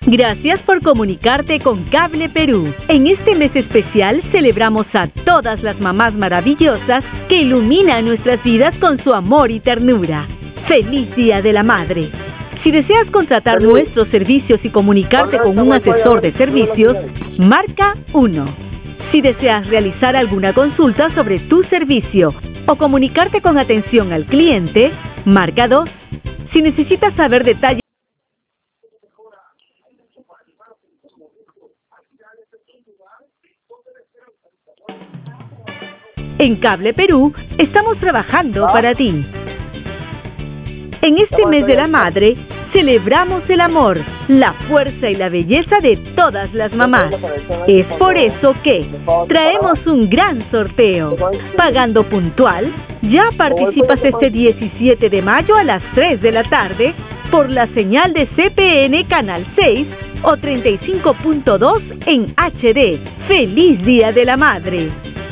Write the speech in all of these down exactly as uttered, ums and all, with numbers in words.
Gracias por comunicarte con Cable Perú. En este mes especial celebramos a todas las mamás maravillosas que iluminan nuestras vidas con su amor y ternura. ¡Feliz Día de la Madre! Si deseas contratar nuestros servicios y comunicarte con un asesor de servicios, marca uno. Si deseas realizar alguna consulta sobre tu servicio o comunicarte con atención al cliente, marca dos. Si necesitas saber detalles en Cable Perú, estamos trabajando para ti. En este mes de la madre, celebramos el amor, la fuerza y la belleza de todas las mamás. Es por eso que traemos un gran sorteo. Pagando puntual, ya participas este diecisiete de mayo a las tres de la tarde por la señal de C P N Canal seis o treinta y cinco punto dos en H D. ¡Feliz Día de la Madre!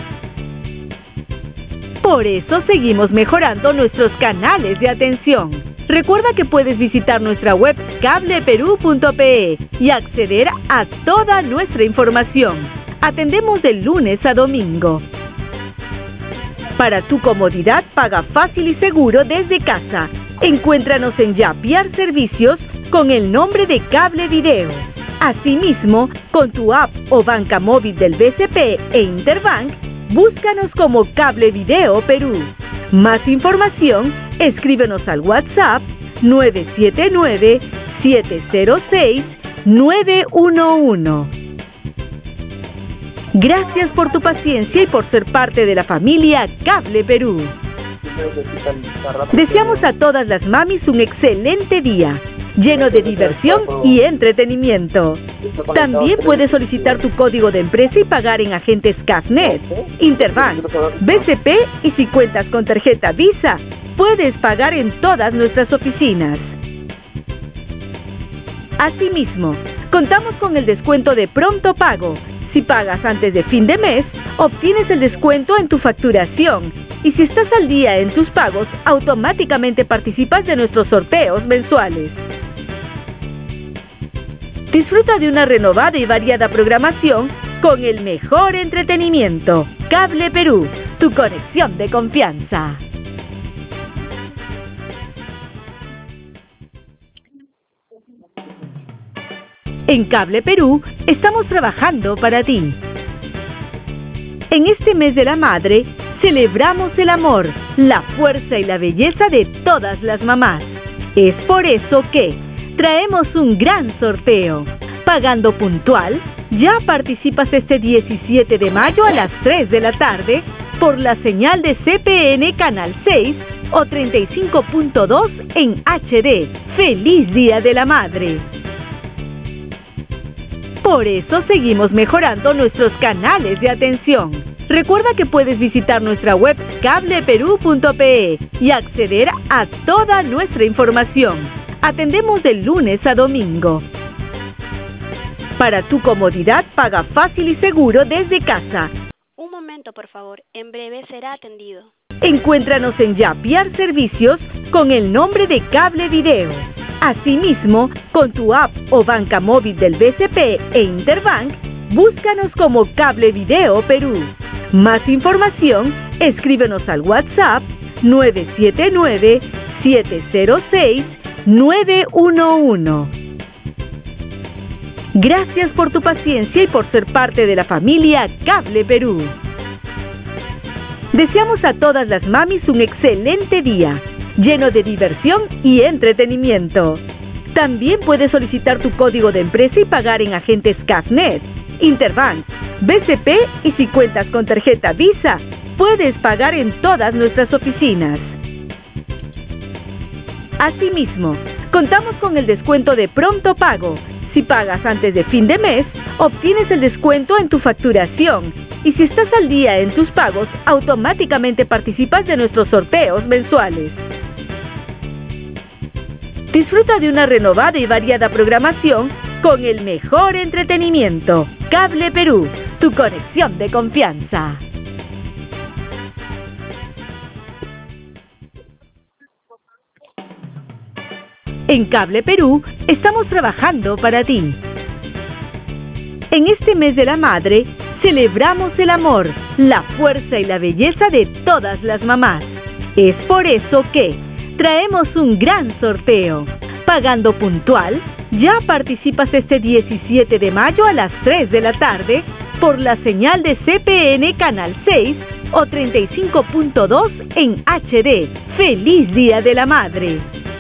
Por eso seguimos mejorando nuestros canales de atención. Recuerda que puedes visitar nuestra web cable perú punto pe y acceder a toda nuestra información. Atendemos de lunes a domingo. Para tu comodidad, paga fácil y seguro desde casa. Encuéntranos en Yapiar Servicios con el nombre de Cable Video. Asimismo, con tu app o banca móvil del B C P e Interbank, búscanos como Cable Video Perú. Más información, escríbenos al WhatsApp nueve siete nueve, siete cero seis, nueve uno uno. Gracias por tu paciencia y por ser parte de la familia Cable Perú. Deseamos a todas las mamis un excelente día, lleno de diversión y entretenimiento. También puedes solicitar tu código de empresa y pagar en agentes Cafnet, Interbank, B C P y si cuentas con tarjeta Visa, puedes pagar en todas nuestras oficinas. Asimismo, contamos con el descuento de pronto pago. Si pagas antes de fin de mes, obtienes el descuento en tu facturación. Y si estás al día en tus pagos, automáticamente participas de nuestros sorteos mensuales. Disfruta de una renovada y variada programación con el mejor entretenimiento. Cable Perú, tu conexión de confianza. En Cable Perú, estamos trabajando para ti. En este mes de la madre, celebramos el amor, la fuerza y la belleza de todas las mamás. Es por eso que traemos un gran sorteo. Pagando puntual, ya participas este diecisiete de mayo a las tres de la tarde por la señal de C P N Canal seis o treinta y cinco punto dos en H D. ¡Feliz Día de la Madre! Por eso seguimos mejorando nuestros canales de atención. Recuerda que puedes visitar nuestra web cable perú punto pe y acceder a toda nuestra información. Atendemos de lunes a domingo. Para tu comodidad, paga fácil y seguro desde casa. Un momento, por favor. En breve será atendido. Encuéntranos en Yapiar Servicios con el nombre de Cable Video. Asimismo, con tu app o banca móvil del B C P e Interbank, búscanos como Cable Video Perú. Más información, escríbenos al WhatsApp nueve siete nueve, siete cero seis, nueve uno uno. Gracias por tu paciencia y por ser parte de la familia Cable Perú. Deseamos a todas las mamis un excelente día, lleno de diversión y entretenimiento. También puedes solicitar tu código de empresa y pagar en agentes Cafnet, Interbank, B C P y si cuentas con tarjeta Visa, puedes pagar en todas nuestras oficinas. Asimismo, contamos con el descuento de pronto pago. Si pagas antes de fin de mes, obtienes el descuento en tu facturación. Y si estás al día en tus pagos, automáticamente participas de nuestros sorteos mensuales. Disfruta de una renovada y variada programación con el mejor entretenimiento. Cable Perú, tu conexión de confianza. En Cable Perú estamos trabajando para ti. En este mes de la madre, celebramos el amor, la fuerza y la belleza de todas las mamás. Es por eso que traemos un gran sorteo. Pagando puntual, ya participas este diecisiete de mayo a las tres de la tarde por la señal de C P N Canal seis o treinta y cinco punto dos en H D. ¡Feliz Día de la Madre!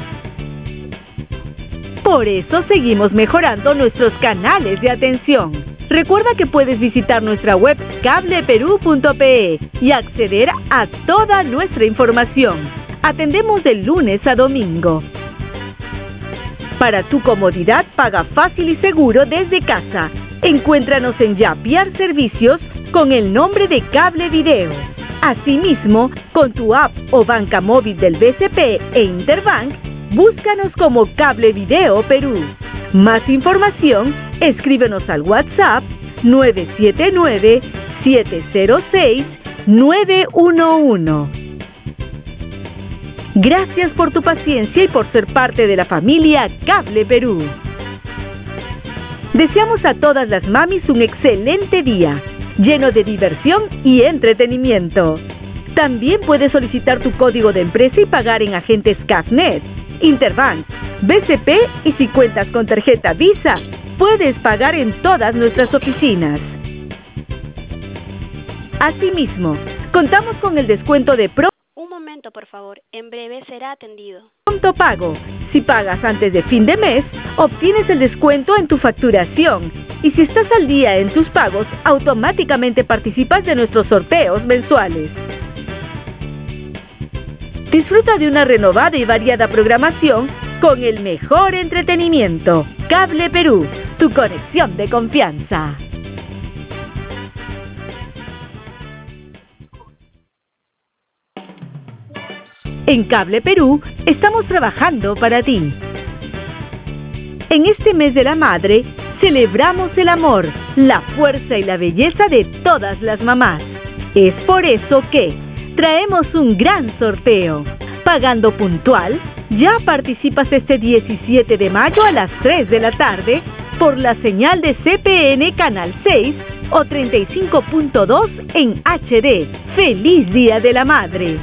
Por eso seguimos mejorando nuestros canales de atención. Recuerda que puedes visitar nuestra web cable perú punto pe y acceder a toda nuestra información. Atendemos de lunes a domingo. Para tu comodidad, paga fácil y seguro desde casa. Encuéntranos en Yapiar Servicios con el nombre de Cable Video. Asimismo, con tu app o banca móvil del B C P e Interbank, búscanos como Cable Video Perú. Más información, escríbenos al WhatsApp nueve siete nueve, siete cero seis, nueve uno uno. Gracias por tu paciencia y por ser parte de la familia Cable Perú. Deseamos a todas las mamis un excelente día, lleno de diversión y entretenimiento. También puedes solicitar tu código de empresa y pagar en agentes Cafnet, Interbank, B C P y si cuentas con tarjeta Visa, puedes pagar en todas nuestras oficinas. Asimismo, contamos con el descuento de Pro Un momento, por favor. En breve será atendido. Pronto Pago. Si pagas antes de fin de mes, obtienes el descuento en tu facturación. Y si estás al día en tus pagos, automáticamente participas de nuestros sorteos mensuales. Disfruta de una renovada y variada programación con el mejor entretenimiento. Cable Perú, tu conexión de confianza. En Cable Perú estamos trabajando para ti. En este mes de la madre, celebramos el amor, la fuerza y la belleza de todas las mamás. Es por eso que traemos un gran sorteo. Pagando puntual, ya participas este diecisiete de mayo a las tres de la tarde por la señal de C P N Canal seis o treinta y cinco punto dos en H D. ¡Feliz Día de la Madre!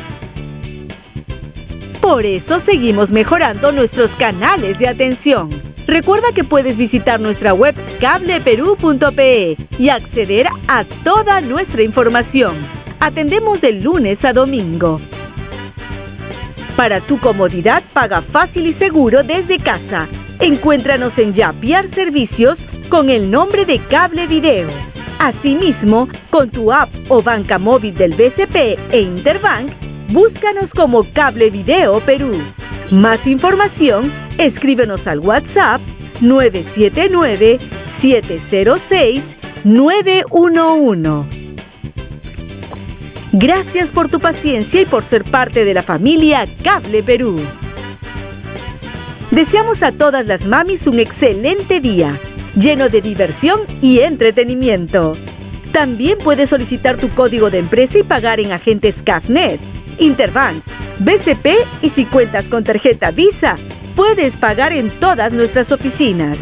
Por eso seguimos mejorando nuestros canales de atención. Recuerda que puedes visitar nuestra web cable perú punto pe y acceder a toda nuestra información. Atendemos de lunes a domingo. Para tu comodidad, paga fácil y seguro desde casa. Encuéntranos en Yapiar Servicios con el nombre de Cable Video. Asimismo, con tu app o banca móvil del B C P e Interbank, búscanos como Cable Video Perú. Más información, escríbenos al WhatsApp nueve siete nueve, siete cero seis, nueve uno uno. Gracias por tu paciencia y por ser parte de la familia Cable Perú. Deseamos a todas las mamis un excelente día, lleno de diversión y entretenimiento. También puedes solicitar tu código de empresa y pagar en agentes Cafnet, Interbank, B C P y si cuentas con tarjeta Visa, puedes pagar en todas nuestras oficinas.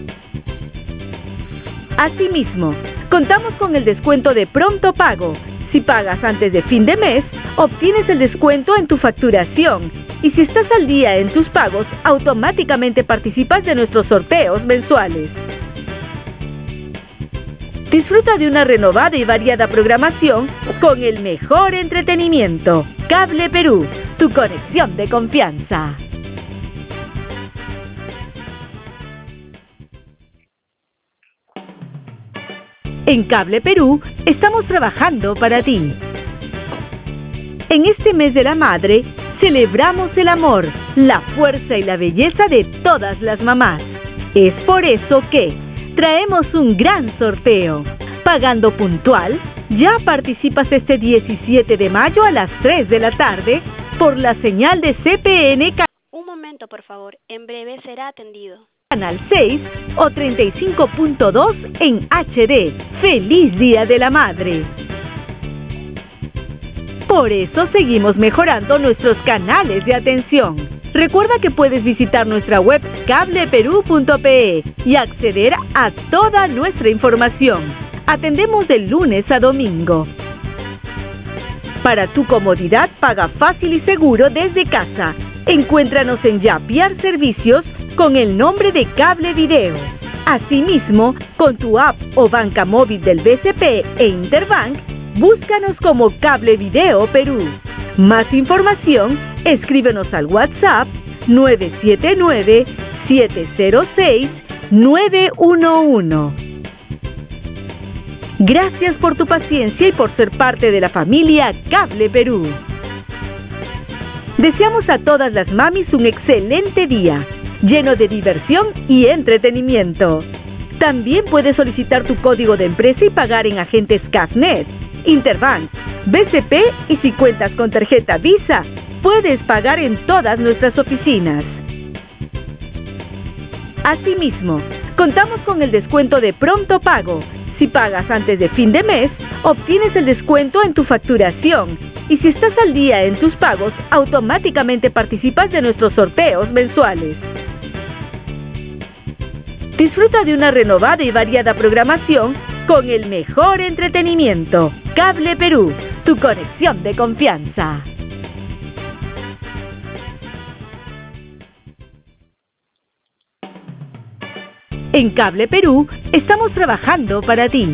Asimismo, contamos con el descuento de Pronto Pago. Si pagas antes de fin de mes, obtienes el descuento en tu facturación. Y si estás al día en tus pagos, automáticamente participas de nuestros sorteos mensuales. Disfruta de una renovada y variada programación con el mejor entretenimiento. Cable Perú, tu conexión de confianza. En Cable Perú estamos trabajando para ti. En este mes de la madre, celebramos el amor, la fuerza y la belleza de todas las mamás. Es por eso que traemos un gran sorteo. Pagando puntual, ya participas este diecisiete de mayo a las tres de la tarde por la señal de C P N Un momento, por favor. En breve será atendido. Canal seis o treinta y cinco punto dos en H D. ¡Feliz Día de la Madre! Por eso seguimos mejorando nuestros canales de atención. Recuerda que puedes visitar nuestra web cable perú punto pe y acceder a toda nuestra información. Atendemos de lunes a domingo. Para tu comodidad, paga fácil y seguro desde casa. Encuéntranos en Yapiar Servicios con el nombre de Cable Video. Asimismo, con tu app o banca móvil del B C P e Interbank, búscanos como Cable Video Perú. Más información, escríbenos al WhatsApp nueve siete nueve, siete cero seis, nueve uno uno. Gracias por tu paciencia y por ser parte de la familia Cable Perú. Deseamos a todas las mamis un excelente día, lleno de diversión y entretenimiento. También puedes solicitar tu código de empresa y pagar en agentes Cafnet, Interbank, B C P y si cuentas con tarjeta Visa, puedes pagar en todas nuestras oficinas. Asimismo, contamos con el descuento de Pronto Pago. Si pagas antes de fin de mes, obtienes el descuento en tu facturación. Y si estás al día en tus pagos, automáticamente participas de nuestros sorteos mensuales. Disfruta de una renovada y variada programación con el mejor entretenimiento. Cable Perú, tu conexión de confianza. En Cable Perú estamos trabajando para ti.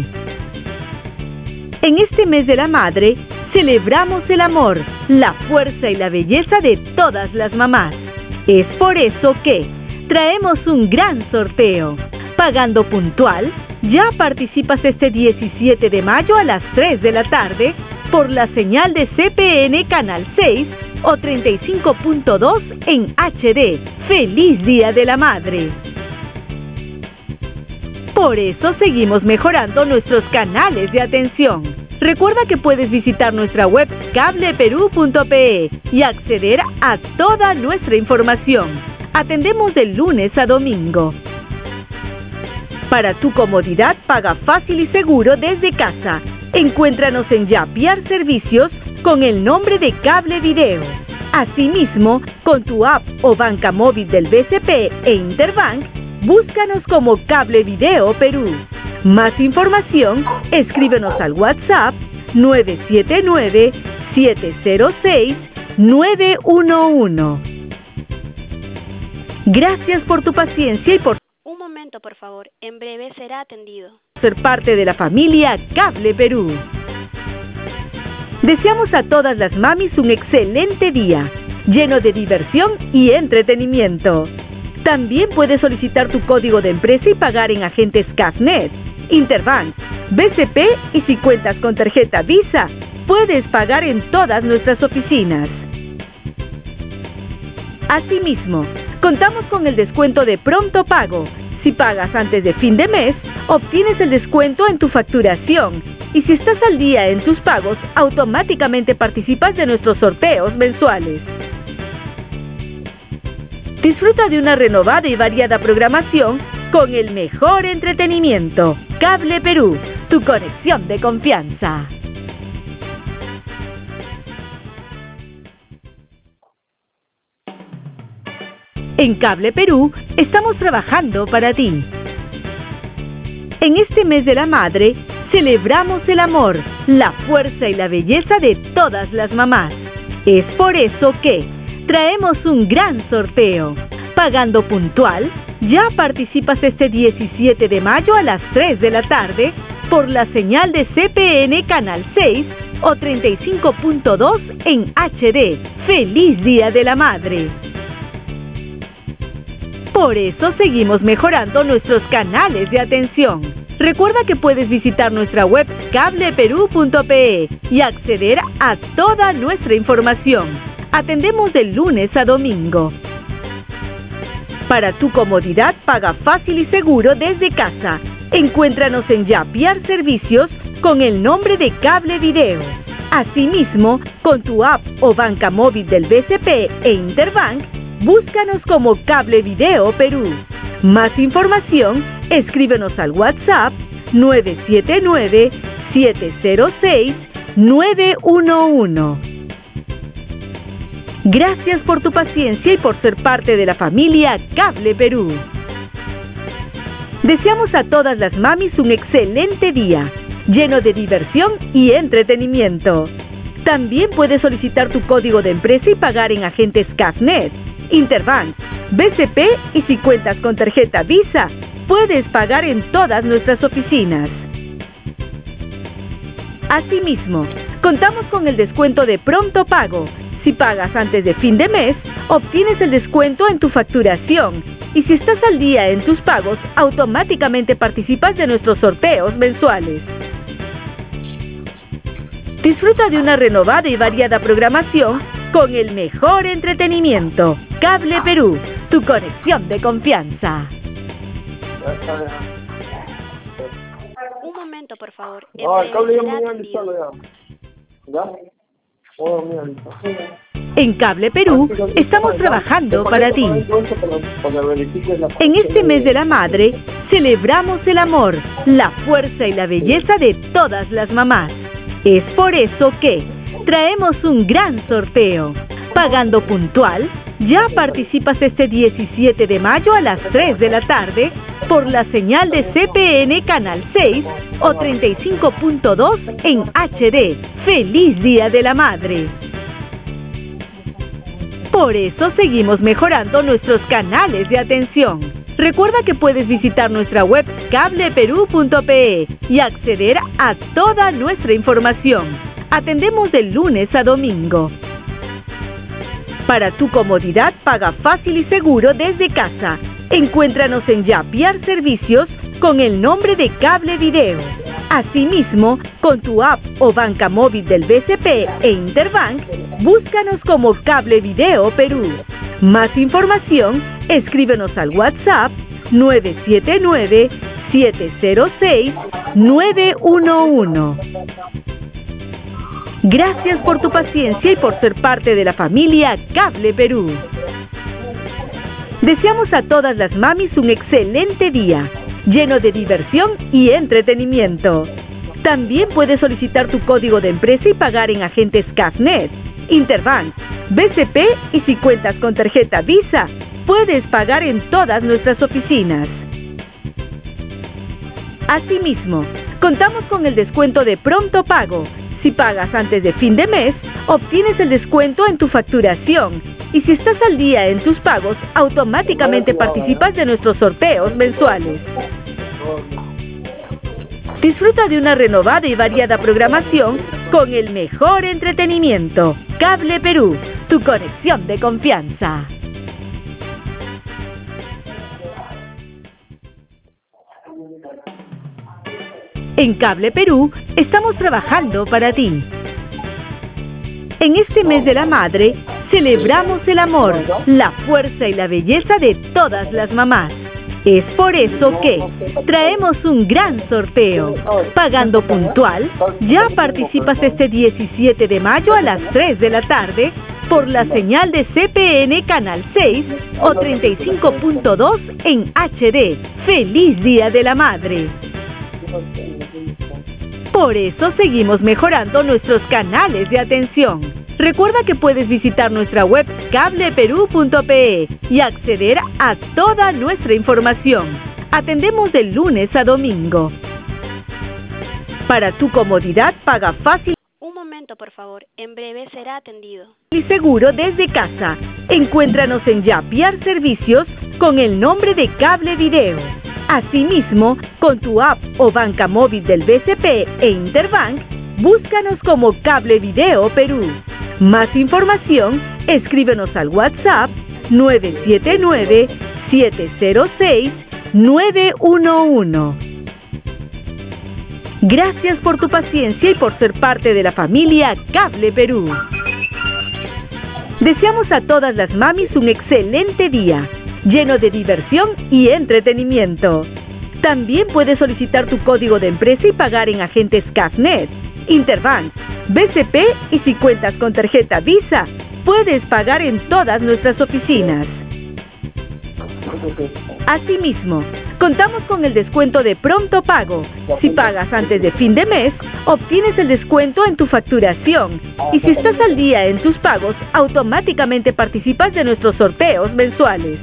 En este mes de la madre, celebramos el amor, la fuerza y la belleza de todas las mamás. Es por eso que traemos un gran sorteo. Pagando puntual, ya participas este diecisiete de mayo a las tres de la tarde por la señal de C P N Canal seis o treinta y cinco punto dos en H D. ¡Feliz Día de la Madre! Por eso seguimos mejorando nuestros canales de atención. Recuerda que puedes visitar nuestra web cable perú punto pe y acceder a toda nuestra información. Atendemos de lunes a domingo. Para tu comodidad, paga fácil y seguro desde casa. Encuéntranos en Yapiar Servicios con el nombre de Cable Video. Asimismo, con tu app o banca móvil del B C P e Interbank, búscanos como Cable Video Perú. Más información, escríbenos al WhatsApp nueve siete nueve, siete cero seis, nueve uno uno. Gracias por tu paciencia y por Un momento, por favor. En breve será atendido. ser parte de la familia Cable Perú. Deseamos a todas las mamis un excelente día, lleno de diversión y entretenimiento. También puedes solicitar tu código de empresa y pagar en agentes Cafnet, Interbank, B C P y si cuentas con tarjeta Visa, puedes pagar en todas nuestras oficinas. Asimismo, contamos con el descuento de Pronto Pago. Si pagas antes de fin de mes, obtienes el descuento en tu facturación. Y si estás al día en tus pagos, automáticamente participas de nuestros sorteos mensuales. Disfruta de una renovada y variada programación con el mejor entretenimiento. Cable Perú, tu conexión de confianza. En Cable Perú estamos trabajando para ti. En este mes de la madre, celebramos el amor, la fuerza y la belleza de todas las mamás. Es por eso que traemos un gran sorteo. Pagando puntual, ya participas este diecisiete de mayo a las tres de la tarde por la señal de C P N Canal seis o treinta y cinco punto dos en H D. ¡Feliz Día de la Madre! Por eso seguimos mejorando nuestros canales de atención. Recuerda que puedes visitar nuestra web cable perú punto pe y acceder a toda nuestra información. Atendemos de lunes a domingo. Para tu comodidad, paga fácil y seguro desde casa. Encuéntranos en Yapiar Servicios con el nombre de Cable Video. Asimismo, con tu app o banca móvil del B C P e Interbank, búscanos como Cable Video Perú. Más información, escríbenos al WhatsApp nueve siete nueve, siete cero seis, nueve uno uno. Gracias por tu paciencia y por ser parte de la familia Cable Perú. Deseamos a todas las mamis un excelente día, lleno de diversión y entretenimiento. También puedes solicitar tu código de empresa y pagar en agentes Cafnet, Interbank, B C P y si cuentas con tarjeta Visa, puedes pagar en todas nuestras oficinas. Asimismo, contamos con el descuento de pronto pago. Si pagas antes de fin de mes, obtienes el descuento en tu facturación. Y si estás al día en tus pagos, automáticamente participas de nuestros sorteos mensuales. Disfruta de una renovada y variada programación con el mejor entretenimiento. Cable Perú, tu conexión de confianza. Un momento, por favor. No, el cable ya me había avisado ya. ¿Ya? Oh, mira, en Cable Perú estamos trabajando para ti. En este mes de la madre, celebramos el amor, la fuerza y la belleza de todas las mamás. Es por eso que traemos un gran sorteo. Pagando puntual, ya participas este diecisiete de mayo a las tres de la tarde por la señal de C P N Canal seis o treinta y cinco punto dos en H D. ¡Feliz Día de la Madre! Por eso seguimos mejorando nuestros canales de atención. Recuerda que puedes visitar nuestra web cable perú punto pe y acceder a toda nuestra información. Atendemos de lunes a domingo. Para tu comodidad, paga fácil y seguro desde casa. Encuéntranos en Yapiar Servicios con el nombre de Cable Video. Asimismo, con tu app o banca móvil del B C P e Interbank, búscanos como Cable Video Perú. Más información, escríbenos al WhatsApp nueve siete nueve, siete cero seis, nueve uno uno. Gracias por tu paciencia y por ser parte de la familia Cable Perú. Deseamos a todas las mamis un excelente día, lleno de diversión y entretenimiento. También puedes solicitar tu código de empresa y pagar en agentes Cafnet, Interbank, B C P y si cuentas con tarjeta Visa, puedes pagar en todas nuestras oficinas. Asimismo, contamos con el descuento de pronto pago. Si pagas antes de fin de mes, obtienes el descuento en tu facturación. Y si estás al día en tus pagos, automáticamente participas de nuestros sorteos mensuales. Disfruta de una renovada y variada programación con el mejor entretenimiento. Cable Perú, tu conexión de confianza. En Cable Perú estamos trabajando para ti. En este mes de la madre, celebramos el amor, la fuerza y la belleza de todas las mamás. Es por eso que traemos un gran sorteo. Pagando puntual, ya participas este diecisiete de mayo a las tres de la tarde por la señal de C P N Canal seis o treinta y cinco punto dos en H D. ¡Feliz Día de la Madre! Por eso seguimos mejorando nuestros canales de atención. Recuerda que puedes visitar nuestra web cable perú punto pe y acceder a toda nuestra información. Atendemos de lunes a domingo. Para tu comodidad, paga fácil. Un momento, por favor. En breve será atendido. Y seguro desde casa. Encuéntranos en Yapiar Servicios con el nombre de Cable Video. Asimismo, con tu app o banca móvil del B C P e Interbank, búscanos como Cable Video Perú. Más información, escríbenos al WhatsApp nueve siete nueve, siete cero seis, nueve uno uno. Gracias por tu paciencia y por ser parte de la familia Cable Perú. Deseamos a todas las mamis un excelente día, lleno de diversión y entretenimiento. También puedes solicitar tu código de empresa y pagar en agentes Cafnet, Interbank, B C P y si cuentas con tarjeta Visa, puedes pagar en todas nuestras oficinas. Asimismo, contamos con el descuento de pronto pago. Si pagas antes de fin de mes, obtienes el descuento en tu facturación. Y si estás al día en tus pagos, automáticamente participas de nuestros sorteos mensuales.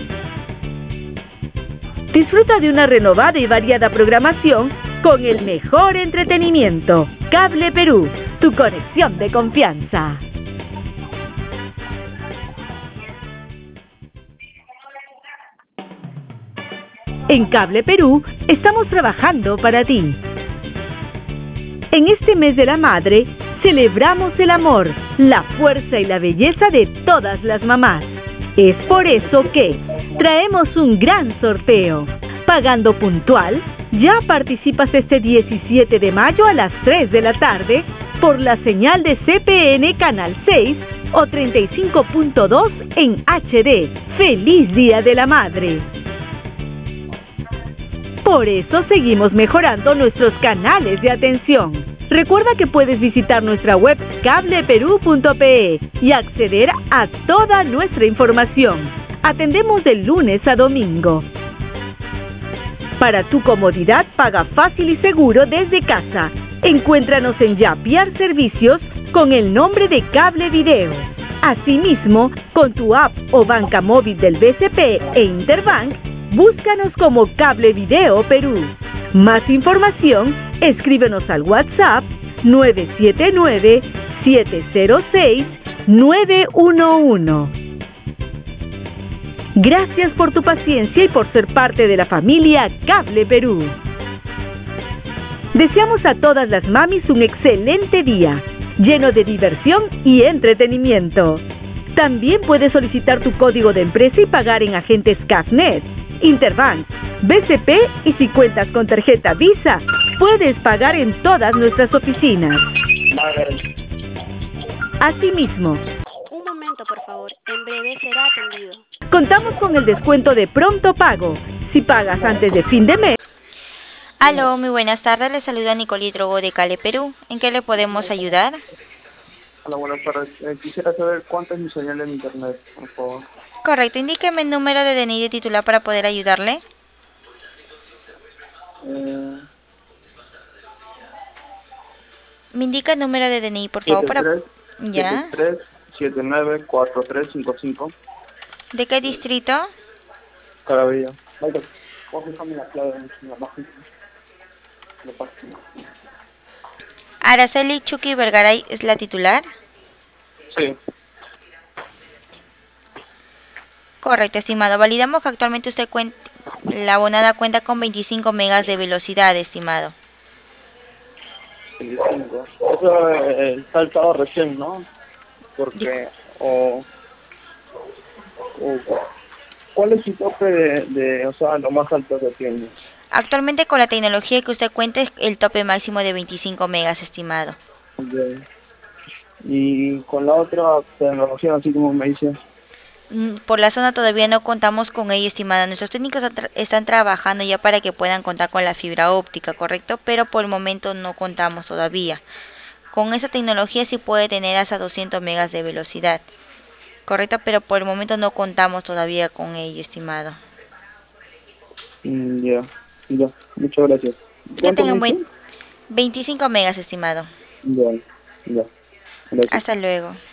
Disfruta de una renovada y variada programación con el mejor entretenimiento. Cable Perú, tu conexión de confianza. En Cable Perú estamos trabajando para ti. En este mes de la madre, celebramos el amor, la fuerza y la belleza de todas las mamás. Es por eso que traemos un gran sorteo. Pagando puntual, ya participas este diecisiete de mayo a las tres de la tarde por la señal de C P N Canal seis o treinta y cinco punto dos en H D. ¡Feliz Día de la Madre! Por eso seguimos mejorando nuestros canales de atención. Recuerda que puedes visitar nuestra web cable perú punto pe y acceder a toda nuestra información. Atendemos de lunes a domingo. Para tu comodidad, paga fácil y seguro desde casa. Encuéntranos en Yapiar Servicios con el nombre de Cable Video. Asimismo, con tu app o banca móvil del B C P e Interbank, búscanos como Cable Video Perú. Más información, escríbenos al WhatsApp nueve siete nueve, siete cero seis, nueve uno uno. Gracias por tu paciencia y por ser parte de la familia Cable Perú. Deseamos a todas las mamis un excelente día, lleno de diversión y entretenimiento. También puedes solicitar tu código de empresa y pagar en agentes Cafnet, Interbank, B C P y si cuentas con tarjeta Visa, puedes pagar en todas nuestras oficinas. Asimismo, Un momento, por favor. En breve será atendido. contamos con el descuento de pronto pago. Si pagas antes de fin de mes. Aló, muy buenas tardes. Le saluda Nicolí Drogo de Cable Perú. ¿En qué le podemos ayudar? Hola, buenas tardes. Eh, quisiera saber cuánto es mi señal en internet, por favor. Correcto, indíqueme el número de D N I de titular para poder ayudarle. Eh, Me indica el número de D N I, por favor, para... ¿Ya? siete tres siete nueve cuatro tres cinco cinco. ¿De qué distrito? Caravilla. Michael, déjame la clave en la página. La página. Araceli Chucky Vergaray es la titular. Sí. Correcto, estimado. Validamos que actualmente usted cuenta, la abonada cuenta con veinticinco megas de velocidad, estimado. veinticinco. Eso eh, saltado recién, ¿no? Porque, o, o, ¿cuál es su tope de, de, o sea, lo más alto que tiene? Actualmente con la tecnología que usted cuenta es el tope máximo de veinticinco megas, estimado. De, y con la otra tecnología, así como me dice. Por la zona todavía no contamos con ello, estimada. Nuestros técnicos están trabajando ya para que puedan contar con la fibra óptica, ¿correcto? Pero por el momento no contamos todavía. Con esa tecnología sí puede tener hasta doscientos megas de velocidad, ¿correcto? Pero por el momento no contamos todavía con ello, estimado. Mm, ya, ya, muchas gracias. Que tengan buen veinticinco megas, estimado. Ya, ya. Gracias. Hasta luego.